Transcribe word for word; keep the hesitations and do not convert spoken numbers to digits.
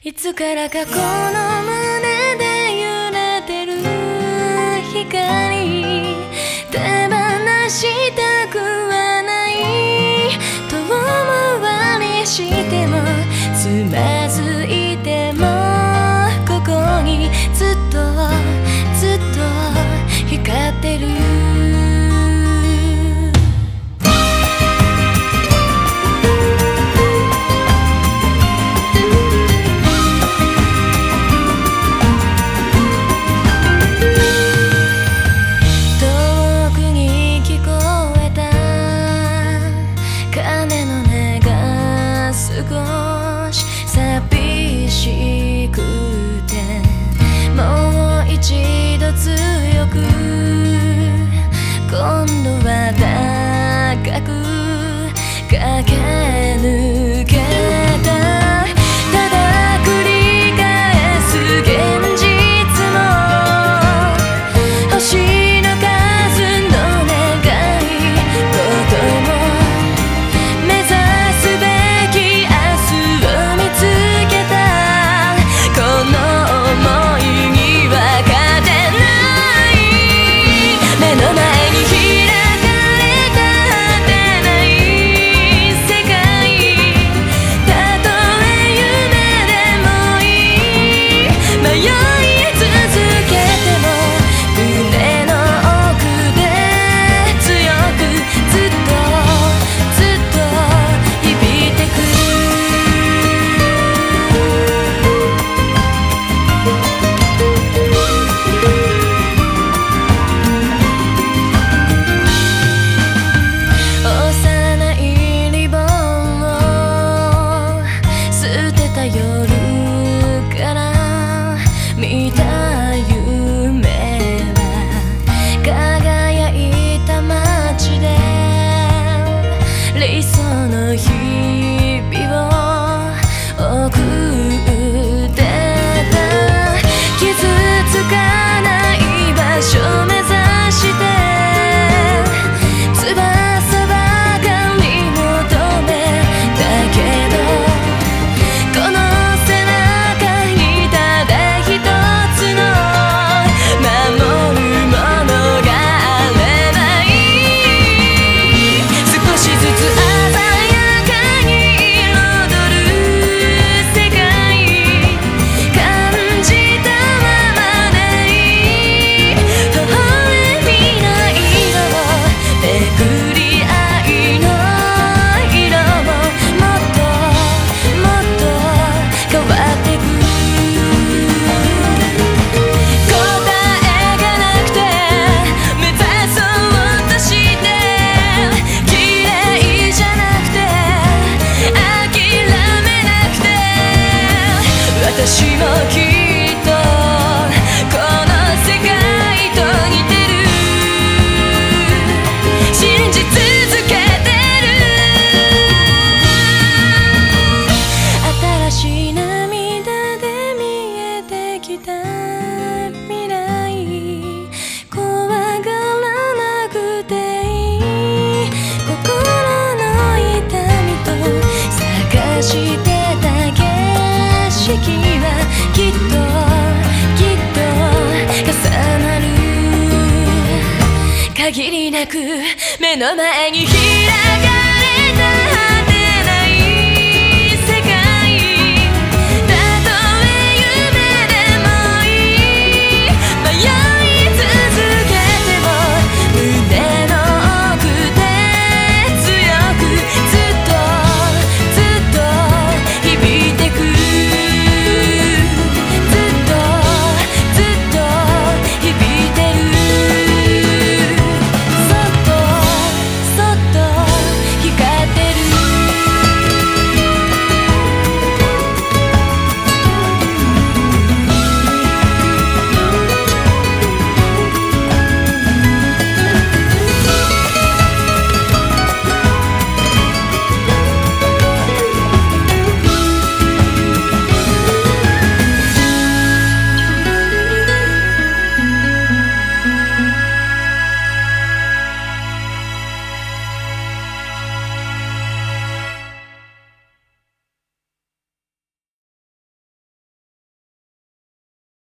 いつからかこの胸で揺れてる光手放したくはない遠回りしてもつまずいてもここにずっとずっと光ってる少し寂しくてもう一度強く今度は高く駆け抜けたただ繰り返す現実も星の数の願いことも目指すべき見た夢は輝いた街で理想の日々を送ってた傷つかない場所目指して翼ばかり求めたけどこの背中にただ私もきっとこの世界と似てる信じ続けてる新しい涙で見えてきた未来怖がらなくていい心の痛みと探してた景色きっときっと重なる限りなく目の前に開かれ